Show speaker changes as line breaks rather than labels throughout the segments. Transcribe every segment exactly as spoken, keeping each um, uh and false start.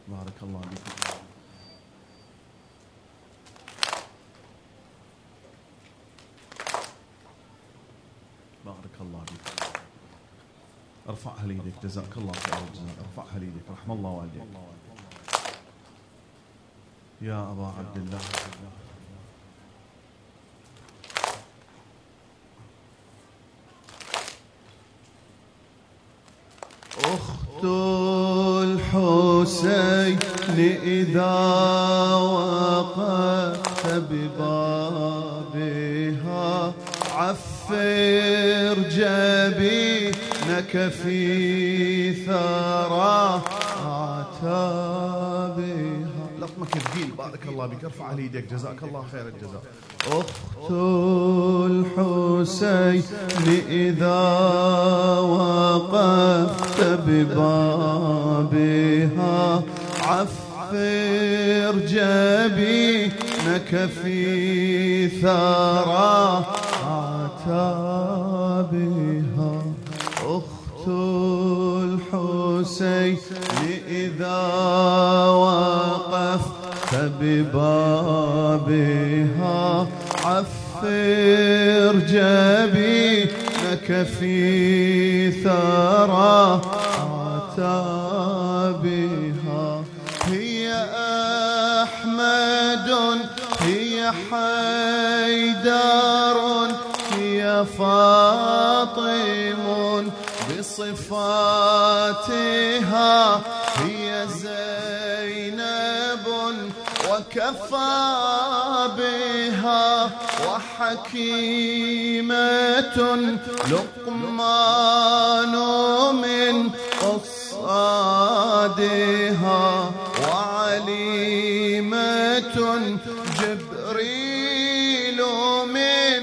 بارك الله بك. بارك الله بك. ارفعها ليدك، جزاك الله خير الجزاء. ارفعها ليدك، رحم الله والديك. يا أبا عبد الله. أخت الحسين إذا وقفت ببابها عفر جبينك في ثرى عتابها. لطمك ثقيل، بارك الله بك. ارفع على يديك، جزاك الله خير الجزاء. أخت الحسين إذا وقفت ببابها عفر جبينك في ثرى عتابها. أخت الحسين إذا وقفت ببابها عفر جبينك في ثرى عتابها. هي أحمد، هي حيدر، هي فاطم بصفاتها، هي زينب وكفى بها، وحكيمة لقمان من قصادها، وعليمة جبريل من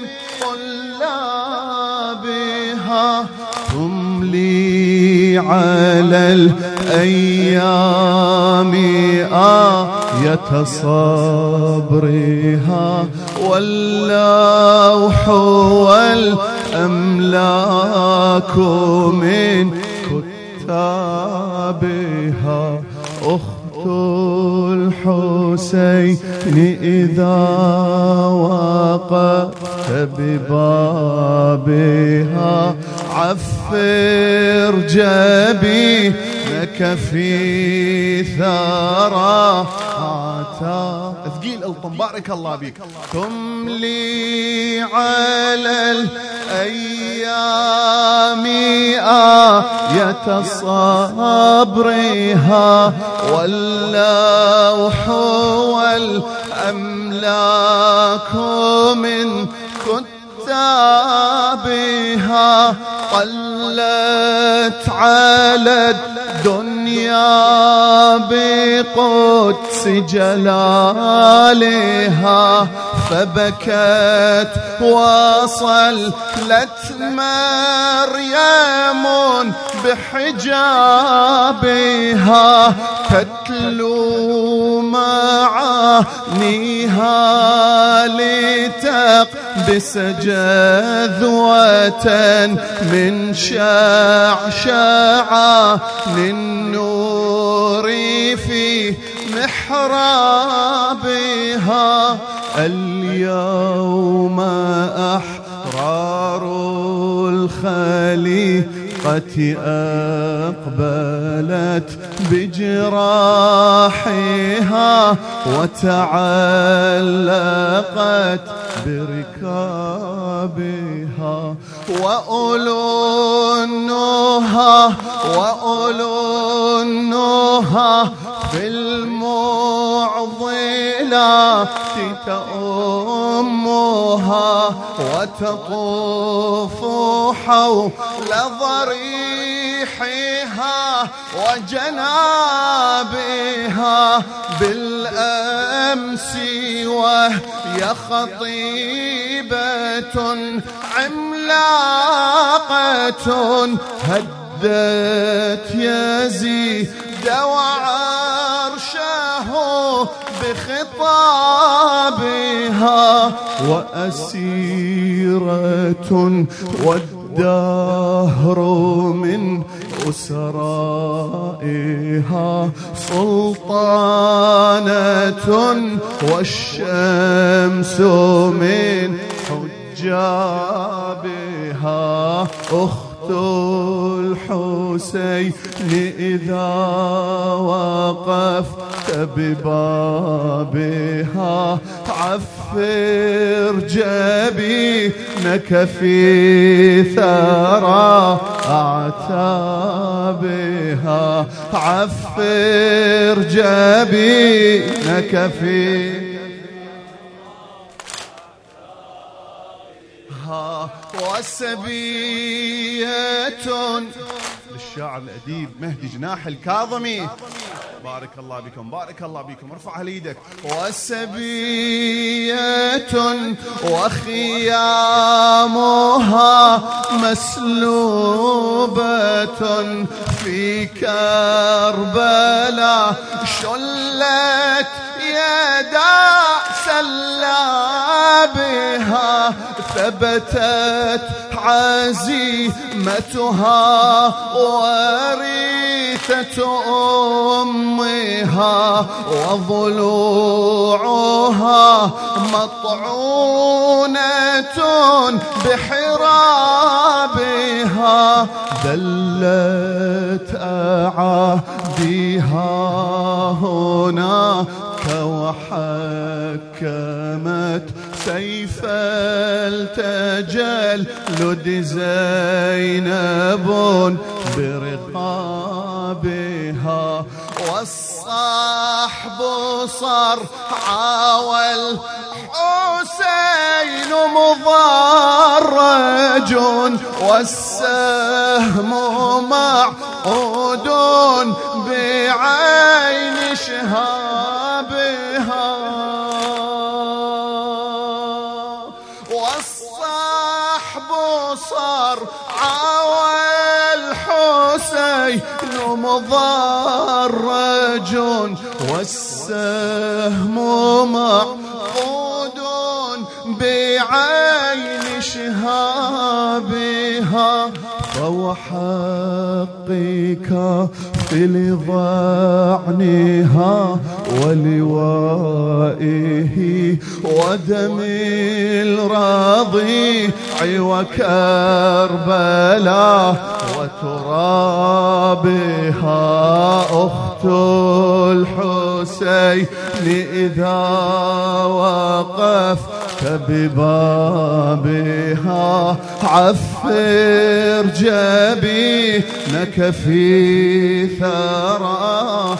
طلابها. تملي على الأيام آية صبرها، واللوح والأملاك من كتابها. أخت الحسين إذا وقفت ببابها عفر جبينك في ثرى عتاب. ثقيل الطم، بارك الله بك. تملي على الأيام آية صبرها، واللوح والأملاك من كتابها. قلت على الدنيا بقدس جلالها، فبكت وصلت مريم بحجابها، تتلو معانيها لتقبس جذوة من شعشعة للنور في محرابها. اليوم أحرار الخليقة أقبلت بجراحها، وتعلقت بركابها. وأولو النهى وأولو النهى في المعضلات تأمها، وتطوف حول ضريحها وجنابها بالأمس، وهي خطيبة عملاقة هدت يزيد وعرشه بخطابها، وأسيرة والدهر من وسرائها سلطانة والشمس من حجابها أخت الحسين إذا وقفت ببابها عفر جبينك في ثرى أعتابها عفر جبينك في وسبية للشاعر الأديب مهدي جناح الكاظمي. بارك الله بكم بارك الله بكم. ارفعها ليدك. وسبية وخيامها مسلوبة في كربلاء شلت يدا سلابها ثبتت عزيمتها وريثة أمها وضلوعها مطعونة بحرابها دلت أعاديها هناك وحكمت سيف التجلد زينب برقابها والصحب صرعى والحسين مضرج والسهم معقود بعين شهابها والصحب صرعى والحسين مضرج والسهم معقود بعين شهابها فوحقك في لضعنها ولوائه ودم الرضيع وكربلاء وترابها أخت الحسين إذا وقفت ببابها عفر جبينك في ثرى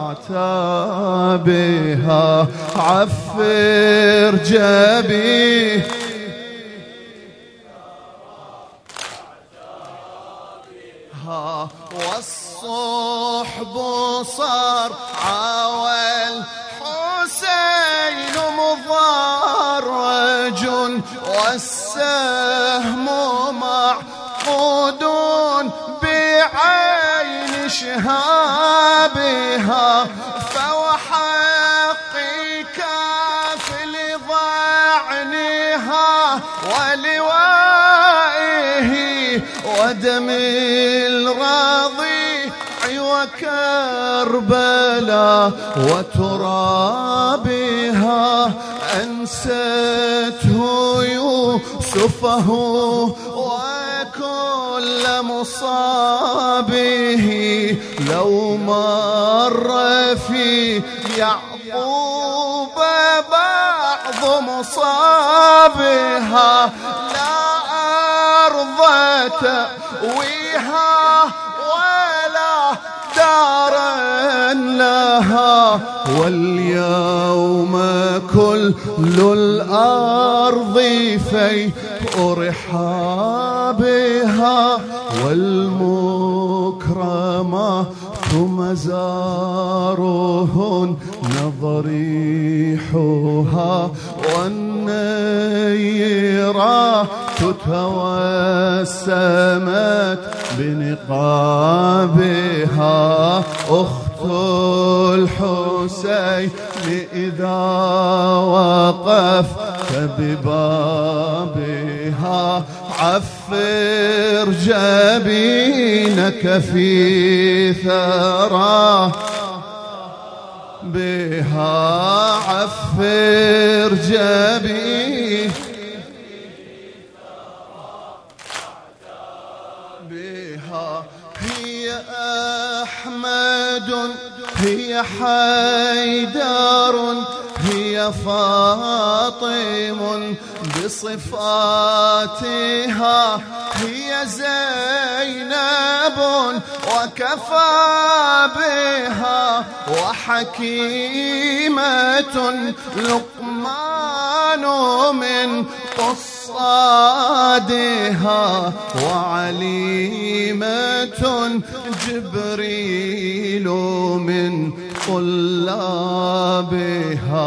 عتابها عفر جبينك والصحب صرعى والحسين مضرج والسهم معقود بعين شهابها فوحقك في لضعنها ولوائه ودم الرضيع وكربلاء وترابها أنسته يوسفه وكل مصابه لو مر في يعقوب بعض مصابها لا أرضى تأويها ولا دارا لها واليوم كل الأرض في رحابها والمكرمة مزارهن ضريحها والنيرات توسمت بنقابها أخت الحسين إذا وقفت ببابها عفر جبينك في ثراه بها عفر جبينك بها هي أحمد هي حيدر هي فاطم بصفاتها هي زينب وكفى بها وحكيمة لقمان من قصادها وعليمة جبريل من طلابها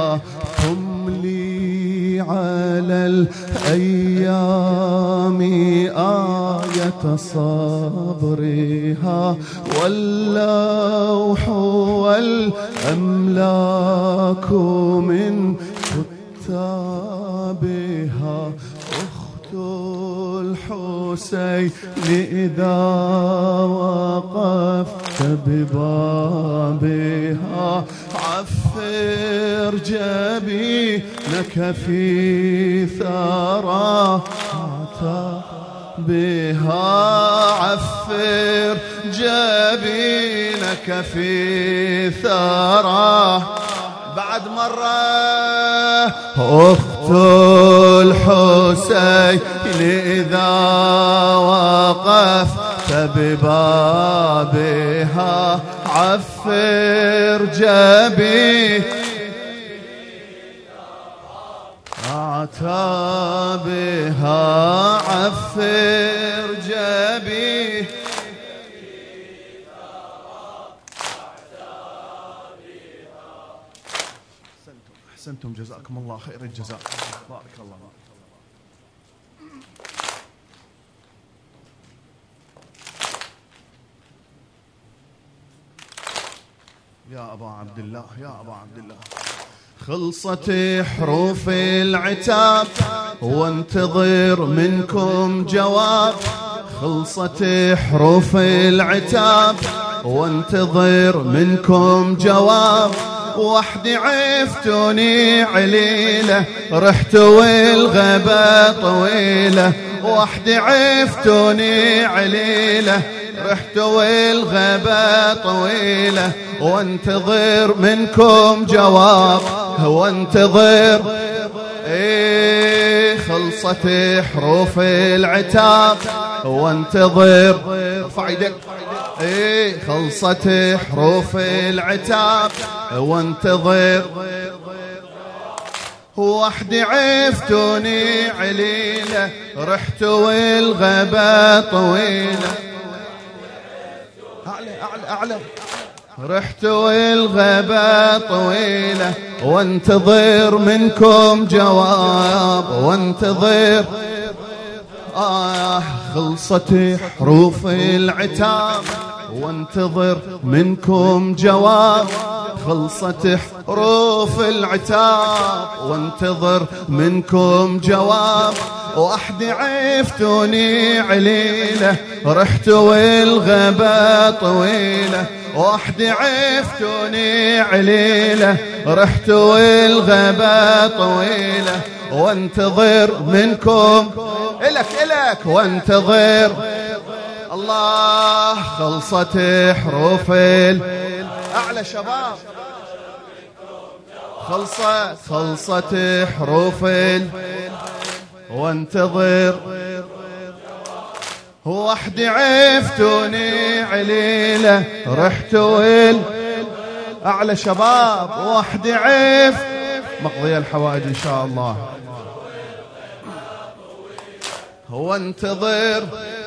تملي على الأيام آية صبرها واللوح والأملاك من كتابها أخت الحسين إذا وقفت ببابها عفر جبينك في ثراه بها عفر جبينك في ثراه بعد مرة أخت الحسين إذا وقفت ببابها عفر جبينك عتابها عفر جبينك أحسنتم جزاكم الله خير الجزاء بارك الله. يا أبا عبد الله يا أبا عبد الله خلصت حروف العتاب وانتظر منكم جواب خلصت حروف العتاب وانتظر منكم جواب وحدي عفتوني عليلة رحت والغبا طويلة وحدي عفتوني عليلة رحت والغبا طويلة وانتظر منكم جواب وانتظر ايه خلصت حروف العتاب وانتظر ارفع يدك ايه خلصت حروف العتاب وانتظر وحدي عفتوني عليلة رحت والغبا طويلة أعلى أعلى أعلى رحت والغبا طويلة وانتظر منكم جواب وانتظر آه خلصت حروف العتاب وانتظر منكم جواب خلصت حروف العتاب وانتظر منكم جواب وحدي عفتوني عليلة رحت والغبا طويلة وحدي عفتوني عليلة رحت والغبا طويلة وانتظر منكم إلك إلك وانتظر الله خلصت حروف أعلى شباب خلصت خلصت حروف وانتظر وحدي عفتوني عليلة رحت ويل أعلى شباب وحدي عف مقضي الحوائج إن شاء الله وانتظر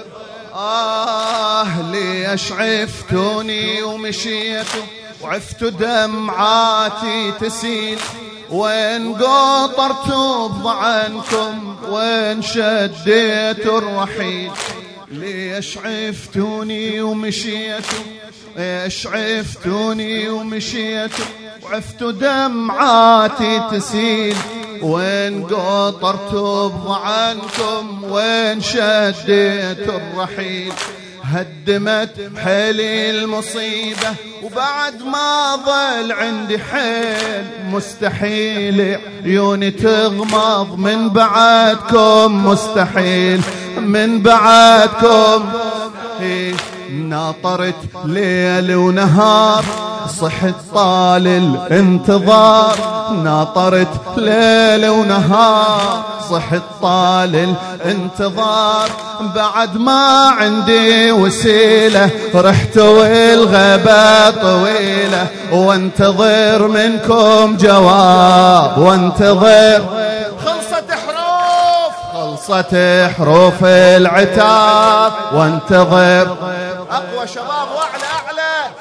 آه ليش عفتوني ومشيتوا وعفت دمعاتي تسيل وين قطرتوا بضعنكم وين شديتوا الرحيل ليش عفتوني ومشيتوا ايش عفتوني ومشيتوا وعفت دمعاتي تسيل وين قطرتوا بضعنكم وين شديت الرحيل هدمت حيلي المصيبة وبعد ما ظل عندي حيل مستحيل عيوني تغمض من بعدكم مستحيل من بعدكم ناطرت ليل ونهار صحت طال الانتظار ناطرت ليل ونهار صحت طال الانتظار بعد ما عندي وسيلة رحت والغابة طويلة وانتظر منكم جواب وانتظر خلصت حروف خلصت حروف العتاب وانتظر أقوى شباب وأعلى أعلى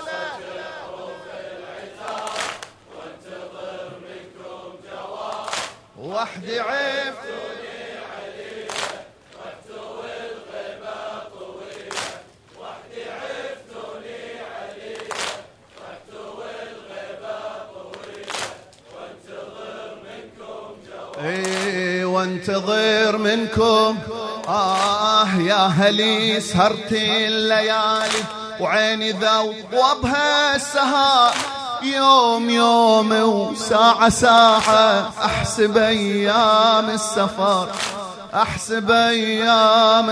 وحدي عفتوني عليها رحت والغيبة طويلة وحدي عفتوني عليها رحت والغيبة طويلة وانتظر منكم جواب اي وانتظر منكم آه يا هلي سهرتي الليالي وعيني ذوبها السهر يوم يوم وساعة ساعة أحسب أيام السفر أحسب أيام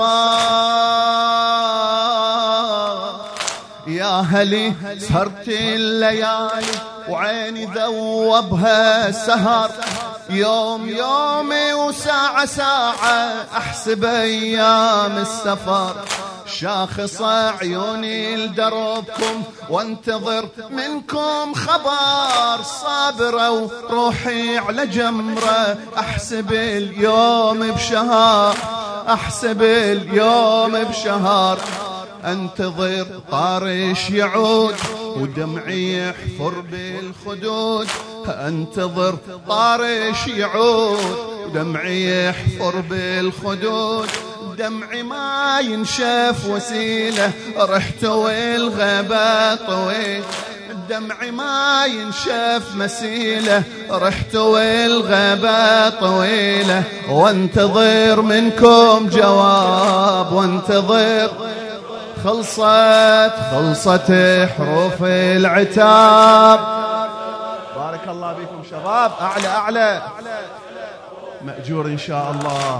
السفر يا هلي سهرتي الليالي وعيني ذوبها السهر يوم يومي وساعة ساعة أحسب أيام السفر شاخص عيوني لدربكم وانتظر منكم خبر صابرة وروحي على جمرة أحسب اليوم بشهر أحسب اليوم بشهر انتظر طارش يعود ودمعي يحفر بالخدود انتظر طارش يعود ودمعي يحفر بالخدود دمعي ما ينشف وسيلة رحت والغابة طويل دمعي ما ينشف مسيلة رحت والغابة طويلة وانتظر منكم جواب وانتظر خلصت خلصت حروف العتاب بارك الله بكم شباب أعلى أعلى مأجور إن شاء الله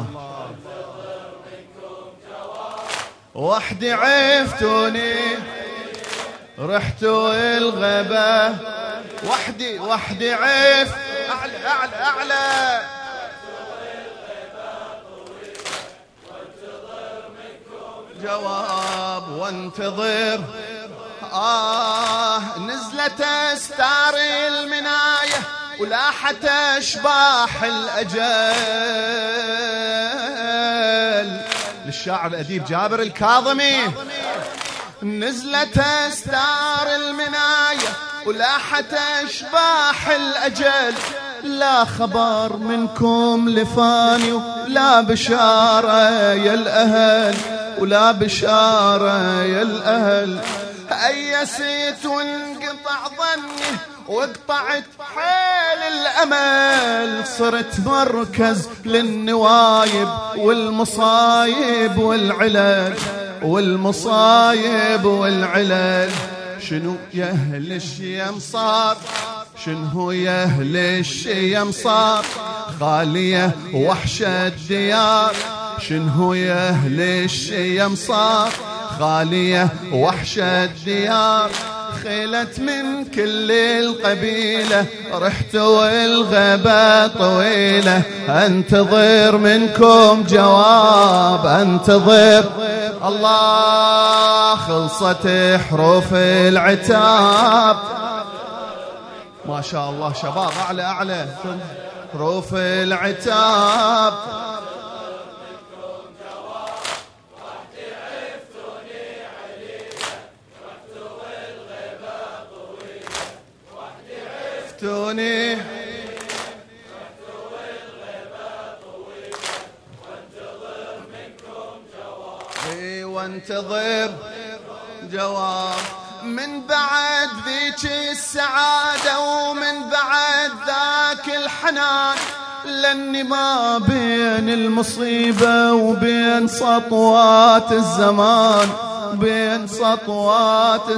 وحدي عفتوني رحت الغابة وحدي وحدي عف أعلى أعلى أعلى جواب وانتظر آه نزلت أستار المناية ولاحت أشباح الأجل للشاعر الأديب جابر الكاظمي نزلت أستار المناية ولاحت أشباح الأجل لا خبر منكم لفاني ولا بشارة يا الأهل ولا بشارة يا الأهل أيسيت وانقطع ظني وقطعت حيل الأمل صرت مركز للنوايب والمصايب والعلل والمصايب والعلل شنو يا أهل الشيم صار شنو يا أهل الشيم صار خالية وحشة الديار شنو يا أهل الشيم صار خالية وحشة الديار خيلت من كل القبيلة رحت والغابة طويلة انتظر منكم جواب انتظر الله خلصت حروف العتاب ما شاء الله شباب أعلى أعلى حروف العتاب عفتوني اي وانتظر جواب من بعد ذيك السعادة ومن بعد ذاك الحنان لاني ما بين المصيبة وبين سطوات الزمان، بين سطوات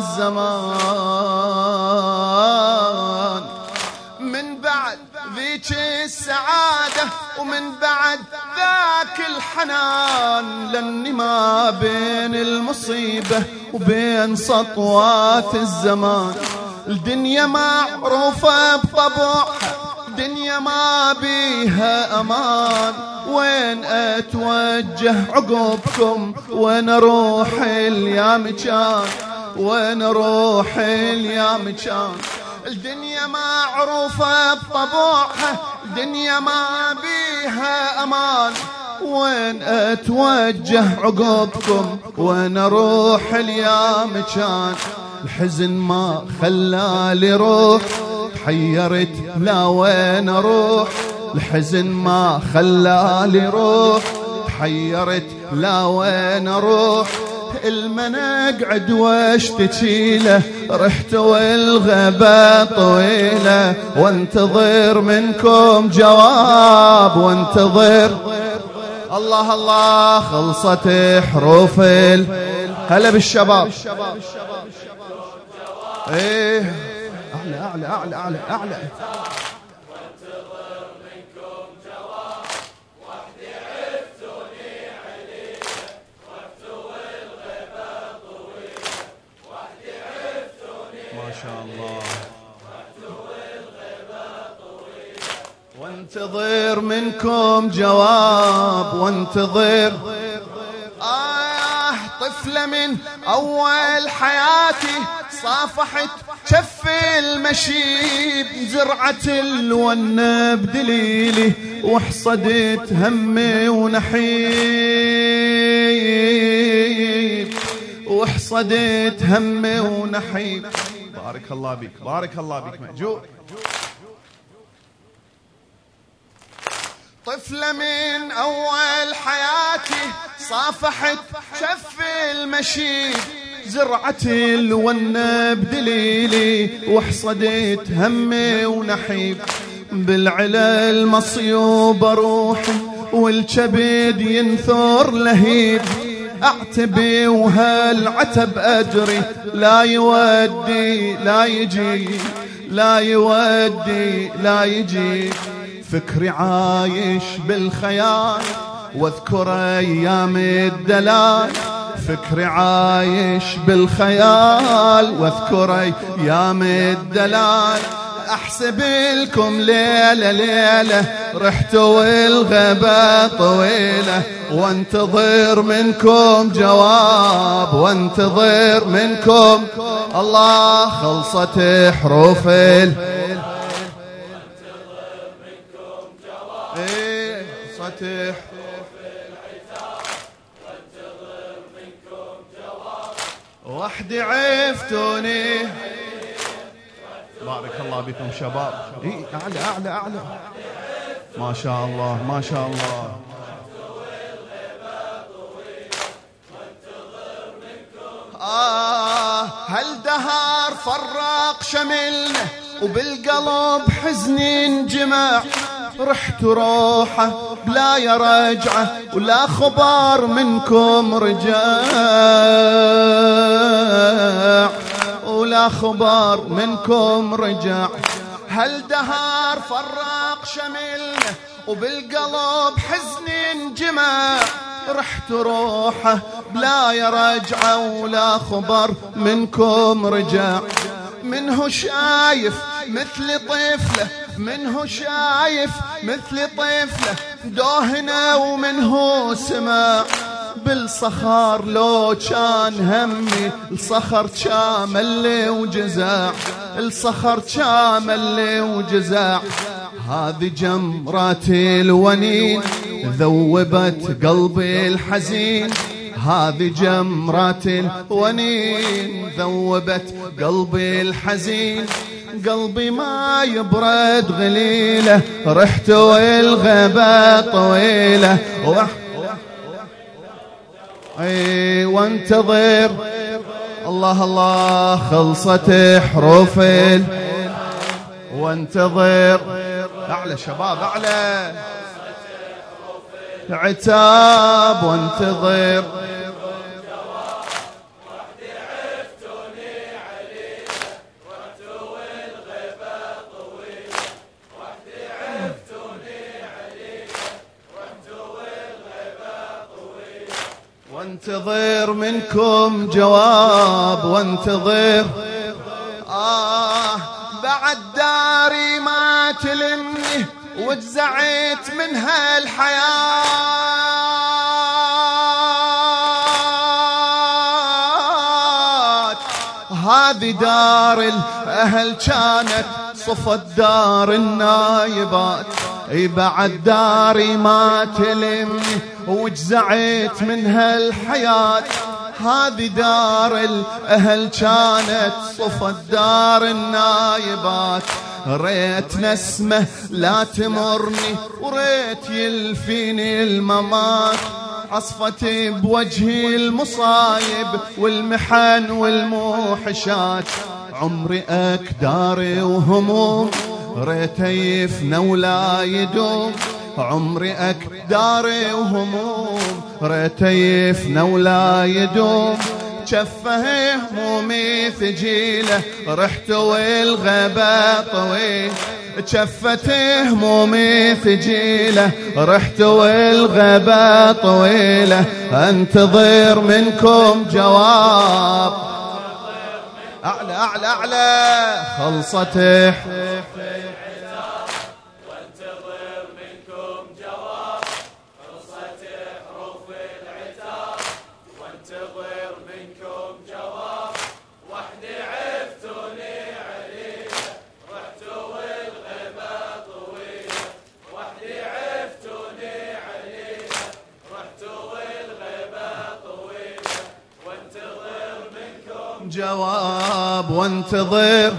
الزمان. من بعد ذيك السعادة ومن بعد ذاك الحنان، لاني ما بين المصيبة وبين سطوات الزمان. الدنيا معروفة بطبعها، دنيا ما بيها أمان، وين أتوجه عقبكم، وين أروح اليا مكان، وين أروح اليا مكان. الدنيا معروفة بطبعها، دنيا ما بيها أمان، وين أتوجه عقبكم، وين أروح اليا مكان. الحزن ما خلالي روح، تحيرت لا وين أروح. الحزن ما خلالي روح، تحيرت لا وين أروح. المن اقعد واشتكيله، رحت والغبا طويلة، وانتظر منكم جواب، وانتظر. الله الله خلصت حروف ال... هلا بالشباب. ايه اعلى اعلى اعلى اعلى اعلى.
وانتظر منكم جواب، وحدي عفتوني عليله، وقتوا الغيبة طويلة، وحدي عفتوني
ما شاء الله.
وقتوا الغيبة طويلة،
وانتظر منكم جواب، وانتظر. آه طفلة من أول حياتي صافحت شف المشيب، زرعة الونة بدليلي، وحصدت همي ونحيب، وحصدت همي ونحيب. بارك الله بك، بارك الله بك مأجور. طفلة من أول حياتي صافحت شف المشيب، زرعة الونة بدليلي، وحصدت همي ونحيب. بالعلا المصيوب روحي، والكبد ينثر لهيب. اعتبي وهالعتب اجري، لا يودي لا يجي، لا يودي لا يجي. فكري عايش بالخيال، واذكر ايام الدلال. فكري عايش بالخيال، واذكر ايام الدلال. احسب لكم ليلة ليلة، رحت والغبا طويلة، وانتظر منكم جواب، وانتظر منكم. الله خلصت حروف ال...
وانتظر منكم جواب،
ايه خلصت
حروف العتاب، وانتظر منكم جواب،
وحدي عفتوني. بارك الله بكم شباب. اي اعلى اعلى اعلى. ما شاء الله ما شاء الله. آه هالدهار فرق شملنا، وبالقلب حزن انجمع. رحت روحه بلا يا رجعه، ولا خبر منكم رجع، ولا خبر منكم رجع. هالدهار فرق شملنا، وبالقلب حزن انجمع. رحت روحه بلا يا رجعه، ولا خبر منكم رجع. منه شايف مثل طفله، منه شايف مثل طفله، دوهنا ومنه سمع. بالصخر لو كان همي، الصخر شامل وجزع، الصخر شامل وجزع. هذه جمرات الونين ذوبت قلبي الحزين، هذه جمرات الونين ذوبت قلبي الحزين. قلبي ما يبرد غليله، رحت والغبا طويله، اي وانتظر. الله الله خلصت حروف ال... وانتظر. أعلى شباب أعلى. عتاب وانتظر وانتظر منكم جواب وانتظر. آه بعد داري ما تلمني وجزعت من هالحياة. هذه دار الأهل كانت صفت دار النايبات. اي بعد داري ما تلمني وجزعت من هالحياة. هذه دار الأهل كانت صفت دار النايبات. ريت نسمة لا تمرني وريت يلفيني الممات. عصفتي بوجهي المصايب والمحن والموحشات. عمري أكداري وهموم ريت يفنى ولا يدوم. عمري أكداري وهموم ريت يفنى ولا يدوم. شفه همومي ثجيله رحت والغبا طويل. شفته همومي ثجيله رحت والغبا طويله. انتظر منكم جواب. أعلى أعلى أعلى. خلصته جواب وانتظر.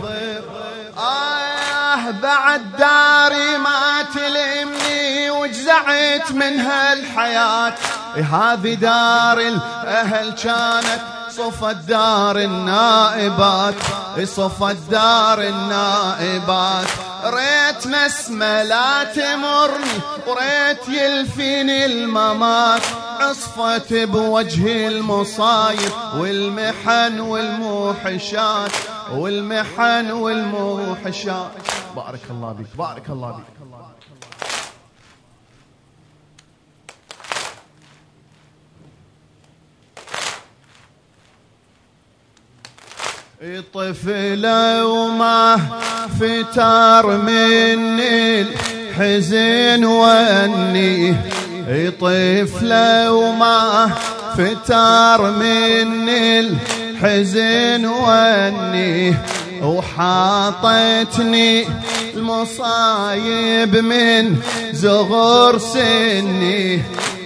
آه بعد داري ما تلمني وجزعت من هالحياة. هذه دار الأهل كانت صفت دار النائبات. صفت دار النائبات. ريت نسمة لا تمرني وريت يلفيني الممات. عصفت بوجه المصايب والمحن والموحشات. والمحن والموحشات. بارك الله بك بارك الله بك. طفلة وما فتار مني الحزن واني. طفلة وما فتار مني الحزن واني. وحاطتني المصايب من زغر سني.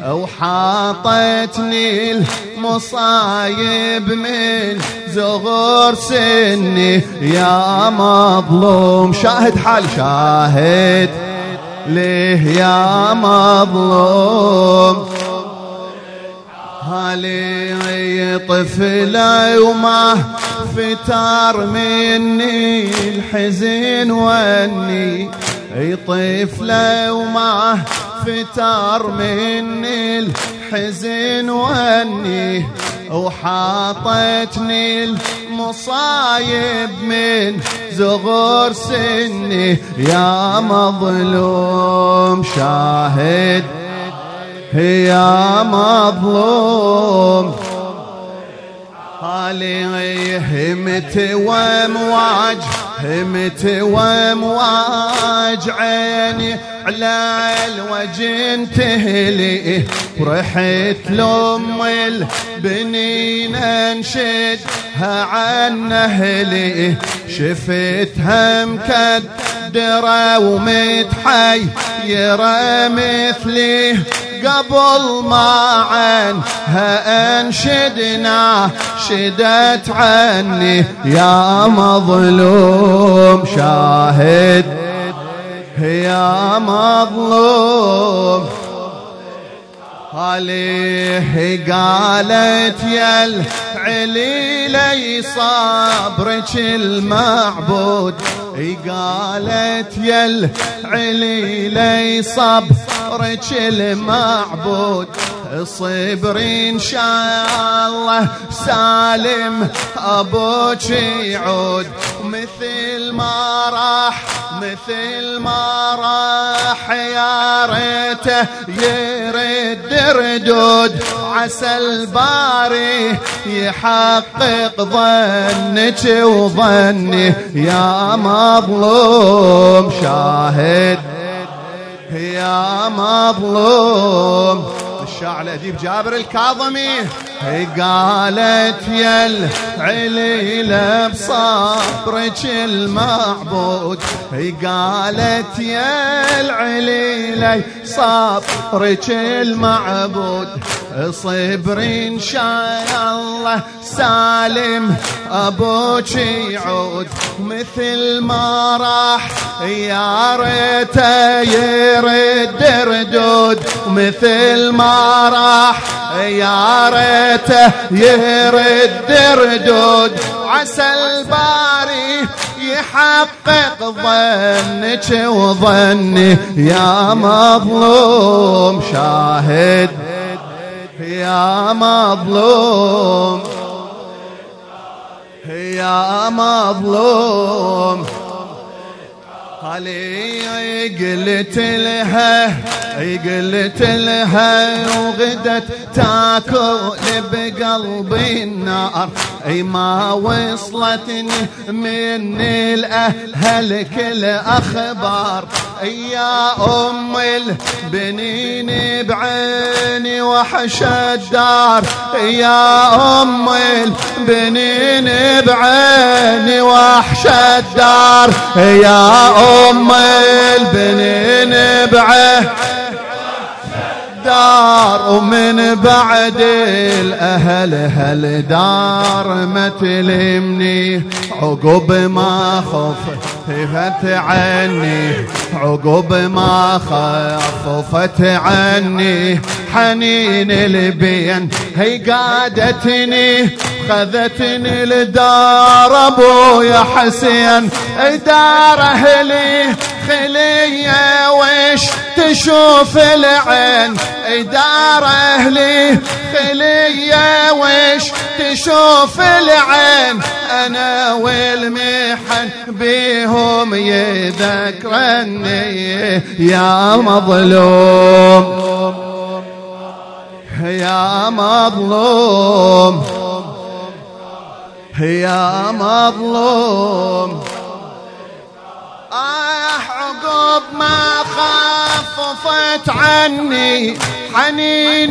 وحاطتني المصايب من زغر سني. يا مظلوم شاهد حال شاهد ليه يا مظلوم. هالي طفلة وما فتار مني الحزن واني. طفلة وما فتار مني الحزن واني. وحاطتني المصايب من زغر سني. يا مظلوم شاهد يا مظلوم. هالي همت وامواج همت وامواج. عيني على الوجه انتهلي. ورحت لأم البنين انشدها عن اهلي. شفتها مكدرة ومتحيرة مثلي. قبل ما عنها انشدنا شدت عني. يا مظلوم شاهد يا مظلوم. عليه قالت يا العلي لي صبرك المعبود. قالت يا العلي لي صبرك المعبود صبر إن شاء الله سالم أبوك يعود مثل ما راح مثل ما راح يا ريته يرد ردود عسى الباري يحقق ظنك وظني يا مظلوم شاهد يا مظلوم. الشاعر الأديب جابر الكاظمي قالت يا العليلة بصبرك المعبود قالت يا العليلة صبرك المعبود صبر إن شاء الله سالم أبوك يعود مثل ما راح يا ريته يرد ردود مثل ما راح يا ريته يرد ردود عسى الباري يحقق ظنك وظني يا مظلوم شاهد يا مظلوم يا مظلوم. علي قلت لها قلت لها وغدت تاكل بقلبي النار اي ما وصلتني من الاهل كل اخبار يا ام البنين بعيني وحش الدار يا ام البنين بعيني وحش الدار يا ام البنين بعيني دار ومن بعد الأهل هالدار ما تلمني عقب ما خفت عني عقب ما خفت عني حنين البين هي قادتني خذتني لدار ابويا حسين دار اهلي خليه وش تشوف العين دار اهلي خليه وش تشوف العين انا والمحن بيهم يذكرني يا مظلوم يا مظلوم يا مظلوم. آه عقب ما خففت عني حنين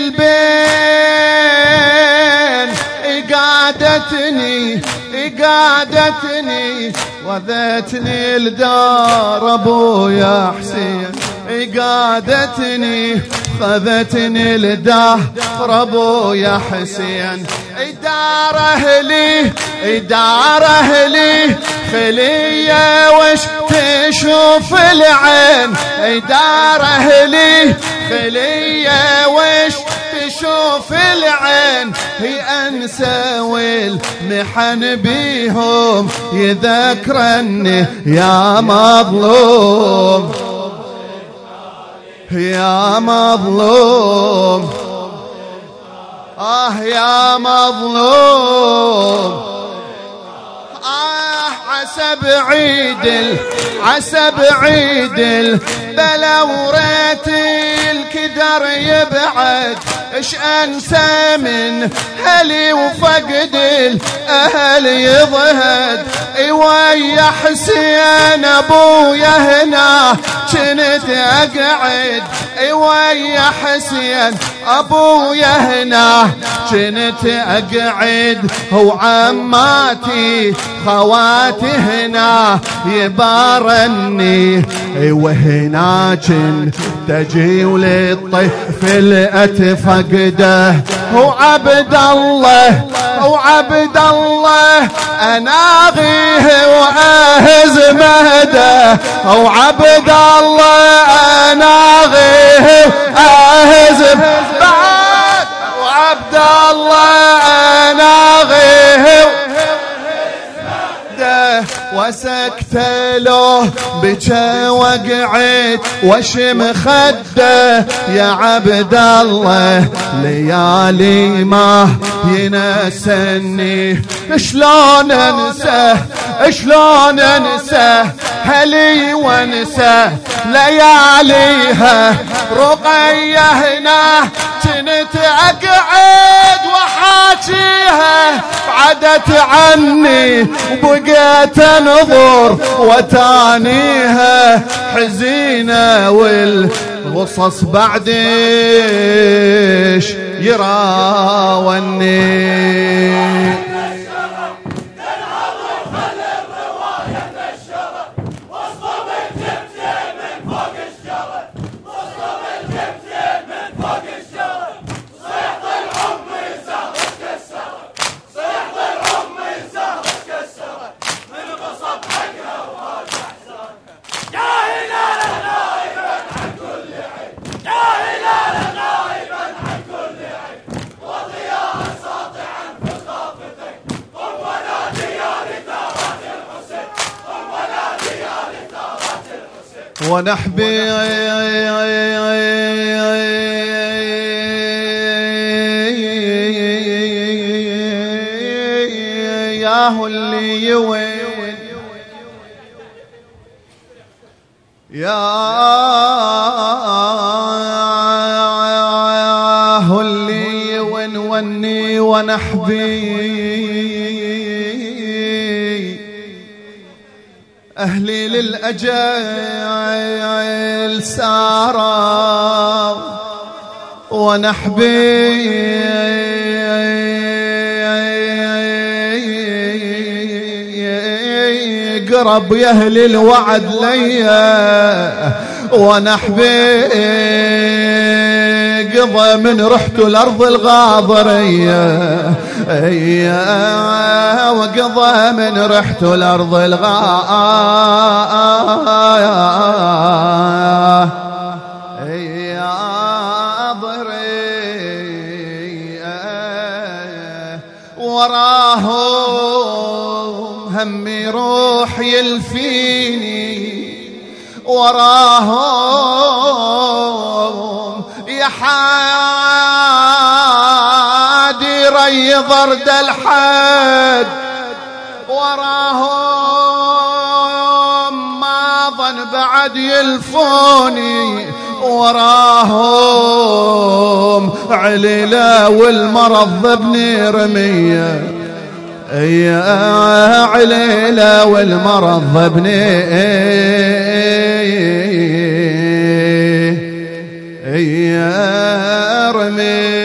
البين قادتني قادتني وذتني لدار ابويا حسين قادتني خذتني لدار ابويا حسين دار اهلي دار اهلي خليه وش تشوف العين دار اهلي خليه وش تشوف العين هي انسى والمحن بيهم يذكرني يا مظلوم يا مظلوم آه يا مظلوم. آه عسى بعيد عسى بعيد بلا وريت الكدر يبعد اش انسى من هلي وفقد الاهل يضهد ويا حسين ابويا هنا كنت اقعد ويا حسين ابويا هنا كنت اقعد هو عماتي خواتي هنا يبارني وهنا كنت تجي وللطفل اتفقده هو عبد الله هو عبد الله اناغيه واهز مهده هو عبد الله اناغيه واهز بعد وعبد الله اناغيه وسكت له بجا وقعت وشم خده يا عبد الله ليالي ما ينسني شلون انسى شلون انسى هلي وانسى لياليها رقية هنا كنت اقعد وحاجيها بعدت عني وبقيت انظر وتانيها حزينة والغصص بعدش يراوني ونحبي ياهو اللي يوين ياهو اللي يوين وني ونحبي أهلي للأجل ساروا ونحبي قرب يهل الوعد ليا ونحبي قضى من رحت الأرض الغاضرية وقضى من رحت الأرض الغاضرية وراهم همي روح يلفيني وراهم يا حادي ري ضرد الحد وراهم ما ظن بعد يلفوني وراهم عليلة والمرض ابني رمية يا عليلة والمرض ابني يا رمي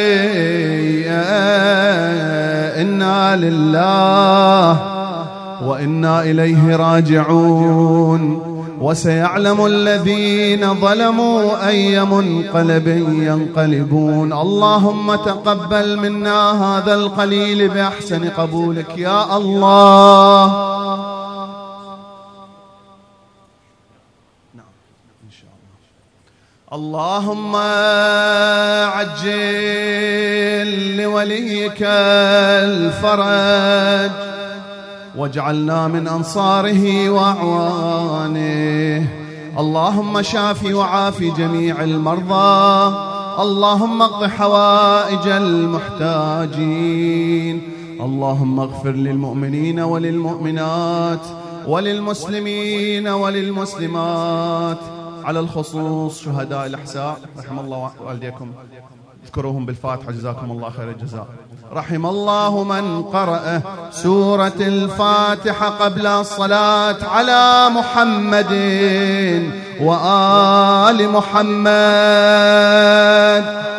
إنا لله وإنا إليه راجعون وسيعلم الذين ظلموا أي منقلب ينقلبون اللهم تقبل منا هذا القليل بأحسن قبولك يا الله. نعم إن شاء الله. اللهم عجل لوليك الفرج واجعلنا من أنصاره وأعوانه. اللهم شافي وعافي جميع المرضى. اللهم اقض حوائج المحتاجين. اللهم اغفر للمؤمنين وللمؤمنات وللمسلمين وللمسلمات على الخصوص شهداء الأحساء رحم الله والديكم اذكروهم بالفاتحة جزاكم الله خير الجزاء. رحم الله من قرأ سورة الفاتحة قبل الصلاة على محمد وآل محمد.